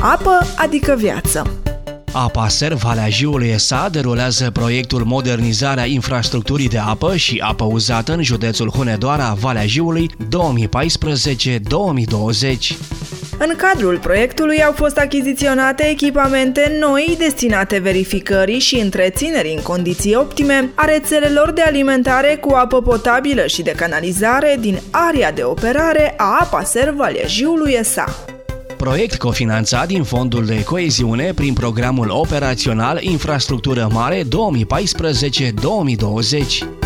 Apă adică viață. APASER Valea Jiului SA derulează proiectul Modernizarea infrastructurii de apă și apă uzată în județul Hunedoara, Valea Jiului, 2014-2020. În cadrul proiectului au fost achiziționate echipamente noi destinate verificării și întreținerii în condiții optime a rețelelor de alimentare cu apă potabilă și de canalizare din area de operare a APASER Valea Jiului SA. Proiect cofinanțat din Fondul de Coeziune prin Programul Operațional Infrastructură Mare 2014-2020.